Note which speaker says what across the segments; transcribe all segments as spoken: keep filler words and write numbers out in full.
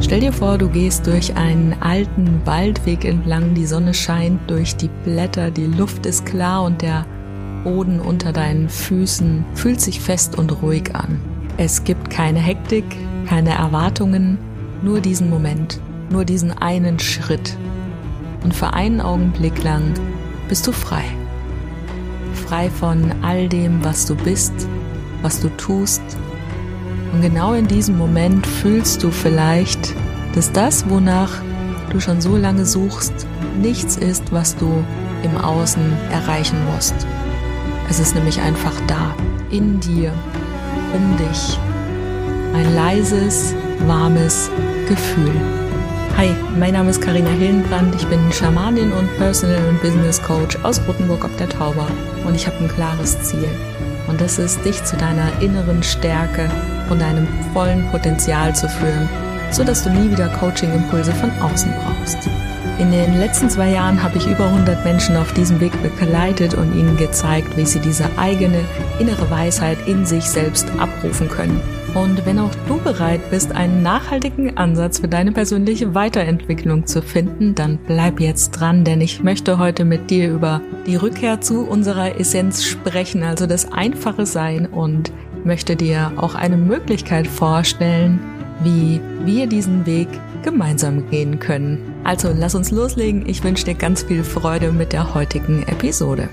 Speaker 1: Stell dir vor, du gehst durch einen alten Waldweg entlang, die Sonne scheint durch die Blätter, die Luft ist klar und der Boden unter deinen Füßen fühlt sich fest und ruhig an. Es gibt keine Hektik, keine Erwartungen, nur diesen Moment, nur diesen einen Schritt. Und für einen Augenblick lang bist du frei. Frei von all dem, was du bist, was du tust. Und genau in diesem Moment fühlst du vielleicht, dass das, wonach du schon so lange suchst, nichts ist, was du im Außen erreichen musst. Es ist nämlich einfach da, in dir, um dich. Ein leises, warmes Gefühl. Hi, mein Name ist Carina Hillenbrand, ich bin Schamanin und Personal- und Business Coach aus Rothenburg ob der Tauber und ich habe ein klares Ziel. Und das ist, dich zu deiner inneren Stärke und deinem vollen Potenzial zu führen, sodass du nie wieder Coaching-Impulse von außen brauchst. In den letzten zwei Jahren habe ich über hundert Menschen auf diesem Weg begleitet und ihnen gezeigt, wie sie diese eigene innere Weisheit in sich selbst abrufen können. Und wenn auch du bereit bist, einen nachhaltigen Ansatz für deine persönliche Weiterentwicklung zu finden, dann bleib jetzt dran, denn ich möchte heute mit dir über die Rückkehr zu unserer Essenz sprechen, also das einfache Sein, und möchte dir auch eine Möglichkeit vorstellen, wie wir diesen Weg gemeinsam gehen können. Also lass uns loslegen. Ich wünsche dir ganz viel Freude mit der heutigen Episode.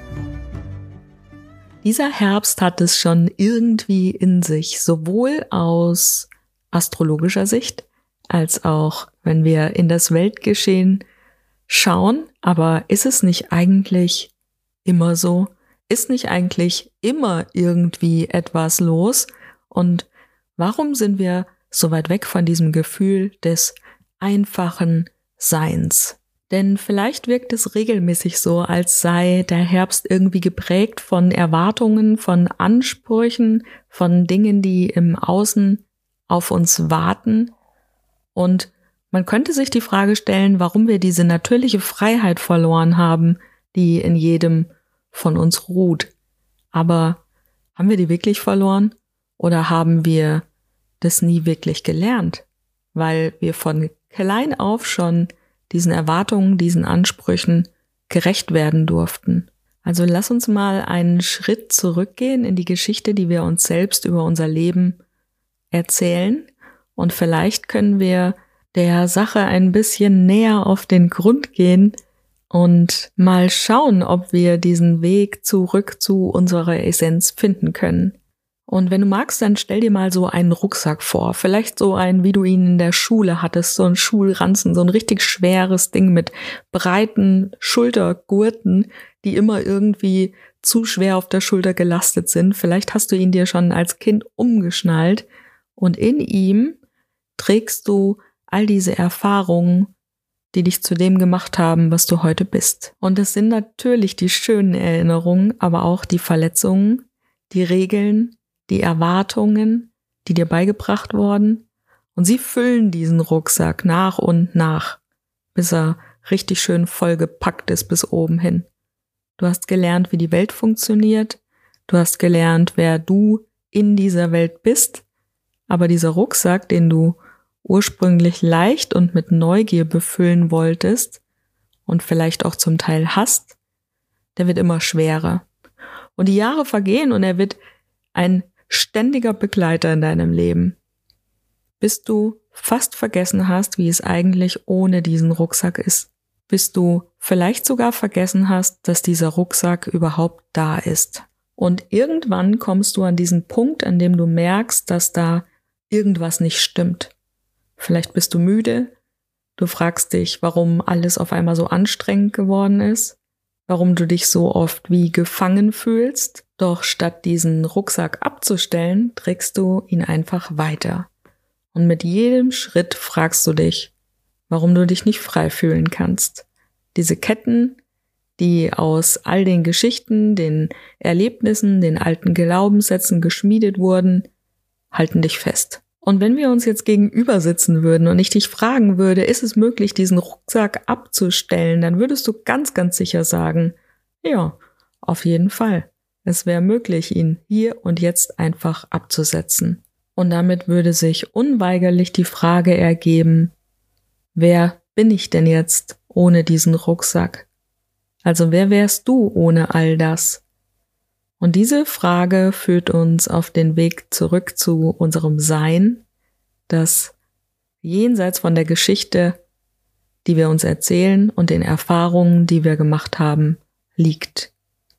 Speaker 1: Dieser Herbst hat es schon irgendwie in sich, sowohl aus astrologischer Sicht, als auch, wenn wir in das Weltgeschehen schauen. Aber ist es nicht eigentlich immer so? Ist nicht eigentlich immer irgendwie etwas los? Und warum sind wir so weit weg von diesem Gefühl des einfachen Seins? Denn vielleicht wirkt es regelmäßig so, als sei der Herbst irgendwie geprägt von Erwartungen, von Ansprüchen, von Dingen, die im Außen auf uns warten. Und man könnte sich die Frage stellen, warum wir diese natürliche Freiheit verloren haben, die in jedem von uns ruht. Aber haben wir die wirklich verloren? Oder haben wir das nie wirklich gelernt? Weil wir von klein auf schon diesen Erwartungen, diesen Ansprüchen gerecht werden durften. Also lass uns mal einen Schritt zurückgehen in die Geschichte, die wir uns selbst über unser Leben erzählen. Und vielleicht können wir der Sache ein bisschen näher auf den Grund gehen und mal schauen, ob wir diesen Weg zurück zu unserer Essenz finden können. Und wenn du magst, dann stell dir mal so einen Rucksack vor. Vielleicht so einen, wie du ihn in der Schule hattest, so ein Schulranzen, so ein richtig schweres Ding mit breiten Schultergurten, die immer irgendwie zu schwer auf der Schulter gelastet sind. Vielleicht hast du ihn dir schon als Kind umgeschnallt und in ihm trägst du all diese Erfahrungen, die dich zu dem gemacht haben, was du heute bist. Und es sind natürlich die schönen Erinnerungen, aber auch die Verletzungen, die Regeln, die Erwartungen, die dir beigebracht wurden, und sie füllen diesen Rucksack nach und nach, bis er richtig schön vollgepackt ist bis oben hin. Du hast gelernt, wie die Welt funktioniert, du hast gelernt, wer du in dieser Welt bist, aber dieser Rucksack, den du ursprünglich leicht und mit Neugier befüllen wolltest und vielleicht auch zum Teil hast, der wird immer schwerer. Und die Jahre vergehen und er wird ein ständiger Begleiter in deinem Leben, bis du fast vergessen hast, wie es eigentlich ohne diesen Rucksack ist. Bis du vielleicht sogar vergessen hast, dass dieser Rucksack überhaupt da ist. Und irgendwann kommst du an diesen Punkt, an dem du merkst, dass da irgendwas nicht stimmt. Vielleicht bist du müde, du fragst dich, warum alles auf einmal so anstrengend geworden ist, warum du dich so oft wie gefangen fühlst. Doch statt diesen Rucksack abzustellen, trägst du ihn einfach weiter. Und mit jedem Schritt fragst du dich, warum du dich nicht frei fühlen kannst. Diese Ketten, die aus all den Geschichten, den Erlebnissen, den alten Glaubenssätzen geschmiedet wurden, halten dich fest. Und wenn wir uns jetzt gegenüber sitzen würden und ich dich fragen würde, ist es möglich, diesen Rucksack abzustellen, dann würdest du ganz, ganz sicher sagen, ja, auf jeden Fall. Es wäre möglich, ihn hier und jetzt einfach abzusetzen. Und damit würde sich unweigerlich die Frage ergeben, wer bin ich denn jetzt ohne diesen Rucksack? Also wer wärst du ohne all das? Und diese Frage führt uns auf den Weg zurück zu unserem Sein, das jenseits von der Geschichte, die wir uns erzählen und den Erfahrungen, die wir gemacht haben, liegt.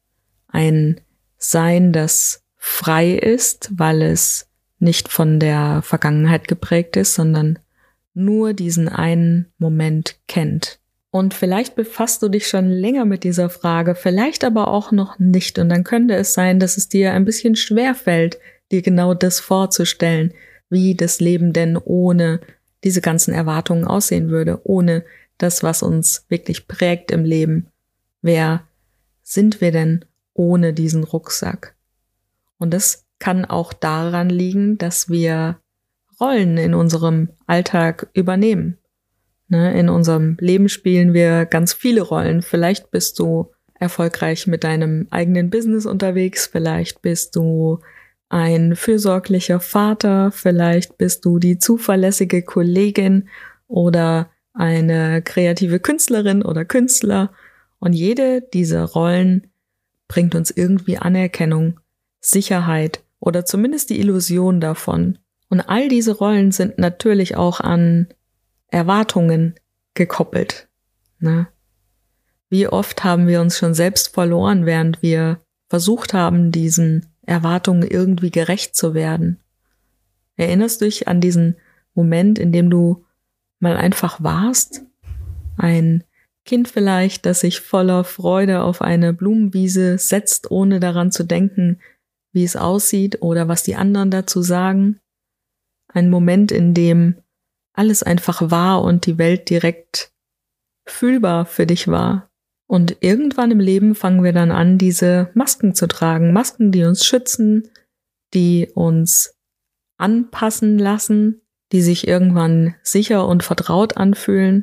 Speaker 1: Ein Sein, das frei ist, weil es nicht von der Vergangenheit geprägt ist, sondern nur diesen einen Moment kennt. Und vielleicht befasst du dich schon länger mit dieser Frage, vielleicht aber auch noch nicht. Und dann könnte es sein, dass es dir ein bisschen schwerfällt, dir genau das vorzustellen, wie das Leben denn ohne diese ganzen Erwartungen aussehen würde, ohne das, was uns wirklich prägt im Leben. Wer sind wir denn ohne diesen Rucksack? Und das kann auch daran liegen, dass wir Rollen in unserem Alltag übernehmen. In unserem Leben spielen wir ganz viele Rollen. Vielleicht bist du erfolgreich mit deinem eigenen Business unterwegs, vielleicht bist du ein fürsorglicher Vater, vielleicht bist du die zuverlässige Kollegin oder eine kreative Künstlerin oder Künstler. Und jede dieser Rollen bringt uns irgendwie Anerkennung, Sicherheit oder zumindest die Illusion davon. Und all diese Rollen sind natürlich auch an Erwartungen gekoppelt. Ne? Wie oft haben wir uns schon selbst verloren, während wir versucht haben, diesen Erwartungen irgendwie gerecht zu werden. Erinnerst du dich an diesen Moment, in dem du mal einfach warst? Ein Kind vielleicht, das sich voller Freude auf eine Blumenwiese setzt, ohne daran zu denken, wie es aussieht oder was die anderen dazu sagen. Ein Moment, in dem alles einfach war und die Welt direkt fühlbar für dich war. Und irgendwann im Leben fangen wir dann an, diese Masken zu tragen. Masken, die uns schützen, die uns anpassen lassen, die sich irgendwann sicher und vertraut anfühlen.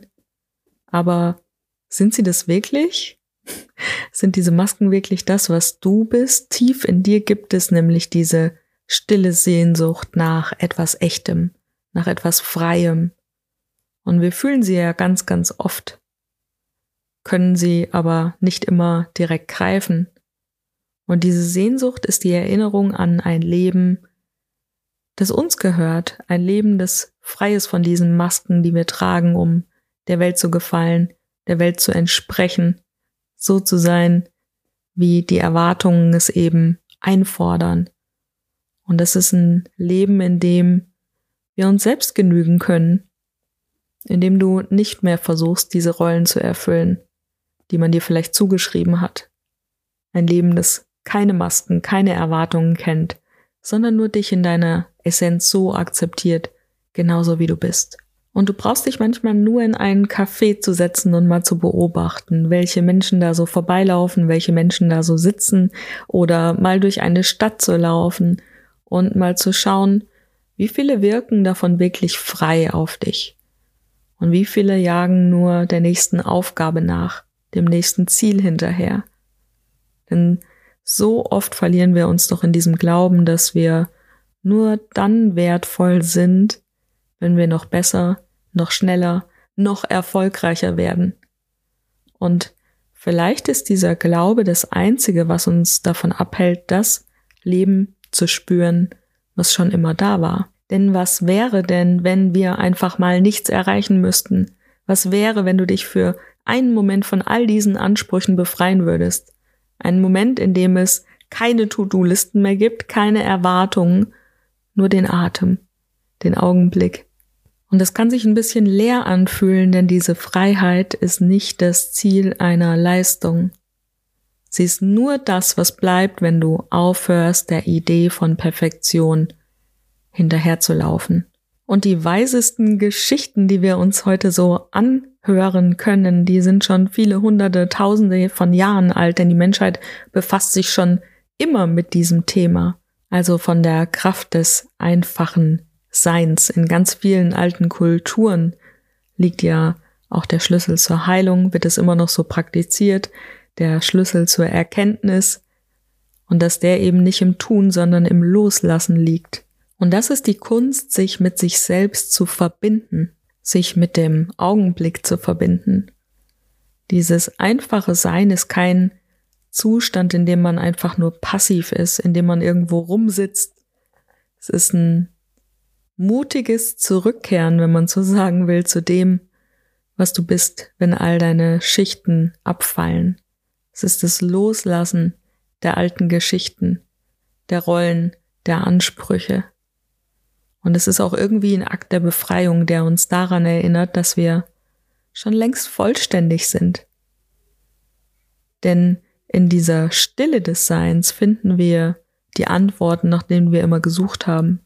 Speaker 1: Aber sind sie das wirklich? Sind diese Masken wirklich das, was du bist? Tief in dir gibt es nämlich diese stille Sehnsucht nach etwas Echtem, nach etwas Freiem. Und wir fühlen sie ja ganz, ganz oft, können sie aber nicht immer direkt greifen. Und diese Sehnsucht ist die Erinnerung an ein Leben, das uns gehört, ein Leben, das frei ist von diesen Masken, die wir tragen, um der Welt zu gefallen, der Welt zu entsprechen, so zu sein, wie die Erwartungen es eben einfordern. Und das ist ein Leben, in dem wir uns selbst genügen können, in dem du nicht mehr versuchst, diese Rollen zu erfüllen, die man dir vielleicht zugeschrieben hat. Ein Leben, das keine Masken, keine Erwartungen kennt, sondern nur dich in deiner Essenz so akzeptiert, genauso wie du bist. Und du brauchst dich manchmal nur in einen Café zu setzen und mal zu beobachten, welche Menschen da so vorbeilaufen, welche Menschen da so sitzen oder mal durch eine Stadt zu laufen und mal zu schauen, wie viele wirken davon wirklich frei auf dich und wie viele jagen nur der nächsten Aufgabe nach, dem nächsten Ziel hinterher. Denn so oft verlieren wir uns doch in diesem Glauben, dass wir nur dann wertvoll sind, wenn wir noch besser, noch schneller, noch erfolgreicher werden. Und vielleicht ist dieser Glaube das Einzige, was uns davon abhält, das Leben zu spüren, was schon immer da war. Denn was wäre denn, wenn wir einfach mal nichts erreichen müssten? Was wäre, wenn du dich für einen Moment von all diesen Ansprüchen befreien würdest? Ein Moment, in dem es keine To-Do-Listen mehr gibt, keine Erwartungen, nur den Atem, den Augenblick. Und das kann sich ein bisschen leer anfühlen, denn diese Freiheit ist nicht das Ziel einer Leistung. Sie ist nur das, was bleibt, wenn du aufhörst, der Idee von Perfektion hinterherzulaufen. Und die weisesten Geschichten, die wir uns heute so anhören können, die sind schon viele hunderte, tausende von Jahren alt, denn die Menschheit befasst sich schon immer mit diesem Thema. Also von der Kraft des einfachen Seins. In ganz vielen alten Kulturen liegt ja auch der Schlüssel zur Heilung, wird es immer noch so praktiziert, der Schlüssel zur Erkenntnis und dass der eben nicht im Tun, sondern im Loslassen liegt. Und das ist die Kunst, sich mit sich selbst zu verbinden, sich mit dem Augenblick zu verbinden. Dieses einfache Sein ist kein Zustand, in dem man einfach nur passiv ist, in dem man irgendwo rumsitzt. Es ist ein mutiges Zurückkehren, wenn man so sagen will, zu dem, was du bist, wenn all deine Schichten abfallen. Es ist das Loslassen der alten Geschichten, der Rollen, der Ansprüche. Und es ist auch irgendwie ein Akt der Befreiung, der uns daran erinnert, dass wir schon längst vollständig sind. Denn in dieser Stille des Seins finden wir die Antworten, nach denen wir immer gesucht haben.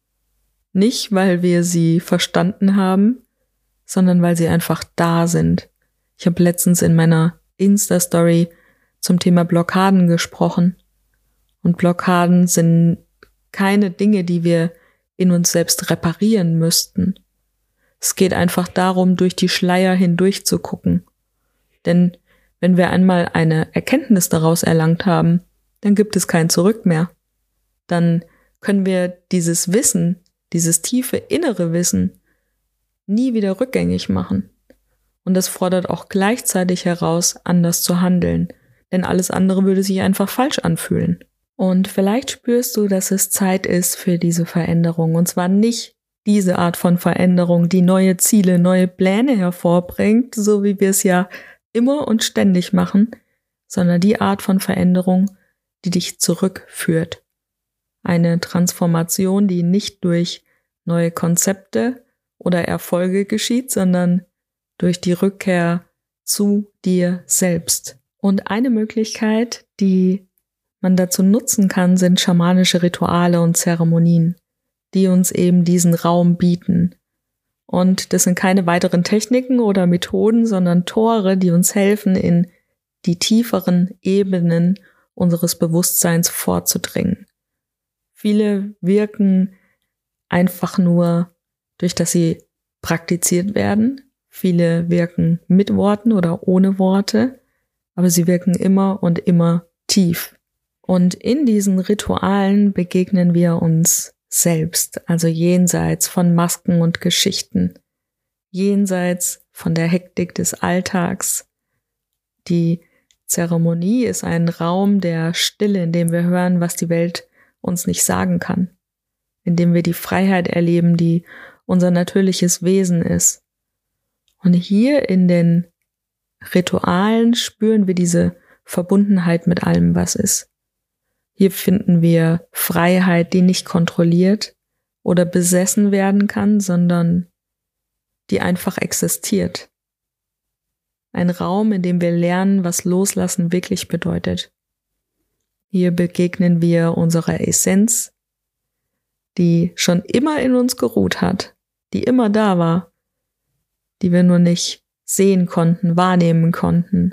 Speaker 1: Nicht, weil wir sie verstanden haben, sondern weil sie einfach da sind. Ich habe letztens in meiner Insta-Story zum Thema Blockaden gesprochen. Und Blockaden sind keine Dinge, die wir in uns selbst reparieren müssten. Es geht einfach darum, durch die Schleier hindurch zu gucken. Denn wenn wir einmal eine Erkenntnis daraus erlangt haben, dann gibt es kein Zurück mehr. Dann können wir dieses Wissen, dieses tiefe innere Wissen nie wieder rückgängig machen. Und das fordert auch gleichzeitig heraus, anders zu handeln. Denn alles andere würde sich einfach falsch anfühlen. Und vielleicht spürst du, dass es Zeit ist für diese Veränderung. Und zwar nicht diese Art von Veränderung, die neue Ziele, neue Pläne hervorbringt, so wie wir es ja immer und ständig machen, sondern die Art von Veränderung, die dich zurückführt. Eine Transformation, die nicht durch neue Konzepte oder Erfolge geschieht, sondern durch die Rückkehr zu dir selbst. Und eine Möglichkeit, die man dazu nutzen kann, sind schamanische Rituale und Zeremonien, die uns eben diesen Raum bieten. Und das sind keine weiteren Techniken oder Methoden, sondern Tore, die uns helfen, in die tieferen Ebenen unseres Bewusstseins vorzudringen. Viele wirken einfach nur durch, dass sie praktiziert werden. Viele wirken mit Worten oder ohne Worte, aber sie wirken immer und immer tief. Und in diesen Ritualen begegnen wir uns selbst, also jenseits von Masken und Geschichten, jenseits von der Hektik des Alltags. Die Zeremonie ist ein Raum der Stille, in dem wir hören, was die Welt uns nicht sagen kann, in dem wir die Freiheit erleben, die unser natürliches Wesen ist. Und hier in den Ritualen spüren wir diese Verbundenheit mit allem, was ist. Hier finden wir Freiheit, die nicht kontrolliert oder besessen werden kann, sondern die einfach existiert. Ein Raum, in dem wir lernen, was Loslassen wirklich bedeutet. Hier begegnen wir unserer Essenz, die schon immer in uns geruht hat, die immer da war, die wir nur nicht sehen konnten, wahrnehmen konnten.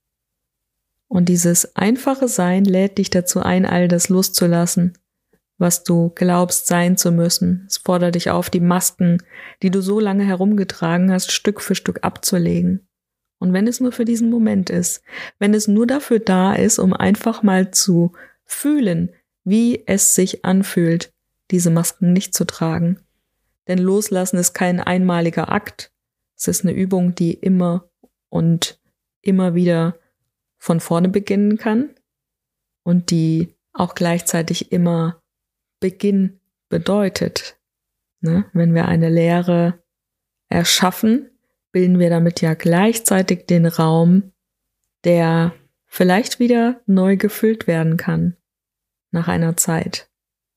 Speaker 1: Und dieses einfache Sein lädt dich dazu ein, all das loszulassen, was du glaubst sein zu müssen. Es fordert dich auf, die Masken, die du so lange herumgetragen hast, Stück für Stück abzulegen. Und wenn es nur für diesen Moment ist, wenn es nur dafür da ist, um einfach mal zu fühlen, wie es sich anfühlt, diese Masken nicht zu tragen. Denn Loslassen ist kein einmaliger Akt. Es ist eine Übung, die immer und immer wieder von vorne beginnen kann und die auch gleichzeitig immer Beginn bedeutet. Ne? Wenn wir eine Lehre erschaffen, bilden wir damit ja gleichzeitig den Raum, der vielleicht wieder neu gefüllt werden kann nach einer Zeit.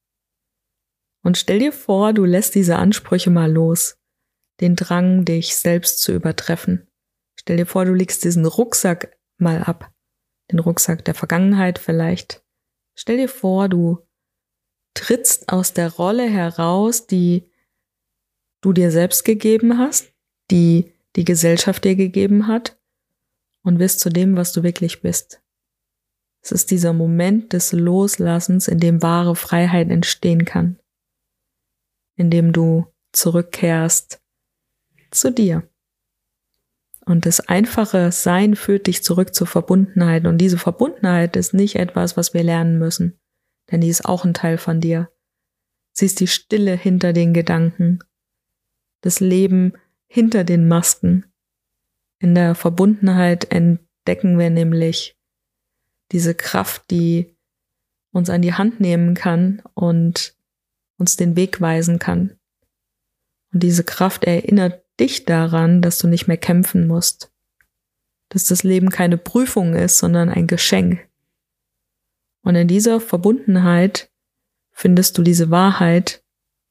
Speaker 1: Und stell dir vor, du lässt diese Ansprüche mal los, den Drang, dich selbst zu übertreffen. Stell dir vor, du legst diesen Rucksack mal ab, den Rucksack der Vergangenheit vielleicht. Stell dir vor, du trittst aus der Rolle heraus, die du dir selbst gegeben hast, die die Gesellschaft dir gegeben hat und wirst zu dem, was du wirklich bist. Es ist dieser Moment des Loslassens, in dem wahre Freiheit entstehen kann, in dem du zurückkehrst zu dir. Und das einfache Sein führt dich zurück zur Verbundenheit. Und diese Verbundenheit ist nicht etwas, was wir lernen müssen, denn die ist auch ein Teil von dir. Sie ist die Stille hinter den Gedanken. Das Leben hinter den Masken. In der Verbundenheit entdecken wir nämlich diese Kraft, die uns an die Hand nehmen kann und uns den Weg weisen kann. Und diese Kraft erinnert dich daran, dass du nicht mehr kämpfen musst. Dass das Leben keine Prüfung ist, sondern ein Geschenk. Und in dieser Verbundenheit findest du diese Wahrheit,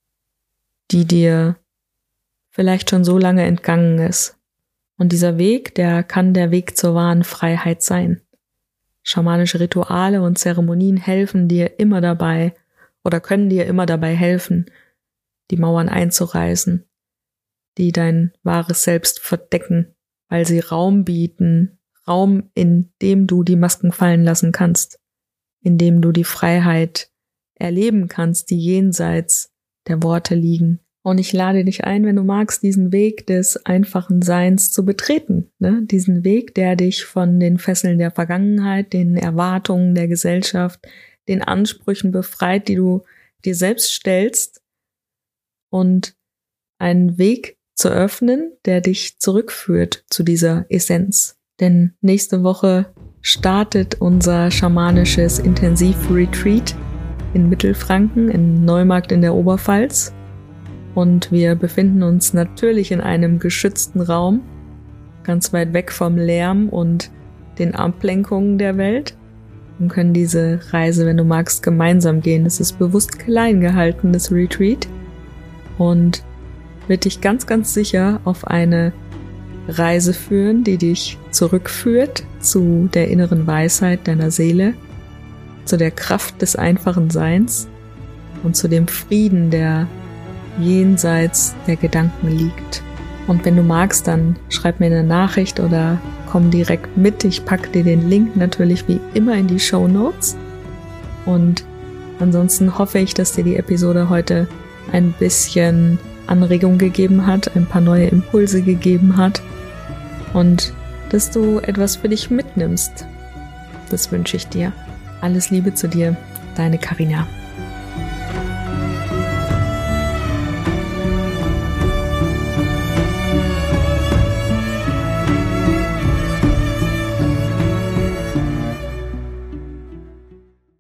Speaker 1: die dir vielleicht schon so lange entgangen ist. Und dieser Weg, der kann der Weg zur wahren Freiheit sein. Schamanische Rituale und Zeremonien helfen dir immer dabei oder können dir immer dabei helfen, die Mauern einzureißen, die dein wahres Selbst verdecken, weil sie Raum bieten, Raum, in dem du die Masken fallen lassen kannst, in dem du die Freiheit erleben kannst, die jenseits der Worte liegen. Und ich lade dich ein, wenn du magst, diesen Weg des einfachen Seins zu betreten, ne? Diesen Weg, der dich von den Fesseln der Vergangenheit, den Erwartungen der Gesellschaft, den Ansprüchen befreit, die du dir selbst stellst, und einen Weg zu öffnen, der dich zurückführt zu dieser Essenz. Denn nächste Woche startet unser schamanisches Intensiv-Retreat in Mittelfranken, in Neumarkt in der Oberpfalz. Und wir befinden uns natürlich in einem geschützten Raum, ganz weit weg vom Lärm und den Ablenkungen der Welt, und können diese Reise, wenn du magst, gemeinsam gehen. Es ist bewusst klein gehalten, das Retreat, und wird dich ganz, ganz sicher auf eine Reise führen, die dich zurückführt zu der inneren Weisheit deiner Seele, zu der Kraft des einfachen Seins und zu dem Frieden, der jenseits der Gedanken liegt. Und wenn du magst, dann schreib mir eine Nachricht oder komm direkt mit. Ich packe dir den Link natürlich wie immer in die Shownotes. Und ansonsten hoffe ich, dass dir die Episode heute ein bisschen Anregung gegeben hat, ein paar neue Impulse gegeben hat und dass du etwas für dich mitnimmst. Das wünsche ich dir. Alles Liebe zu dir, deine Carina.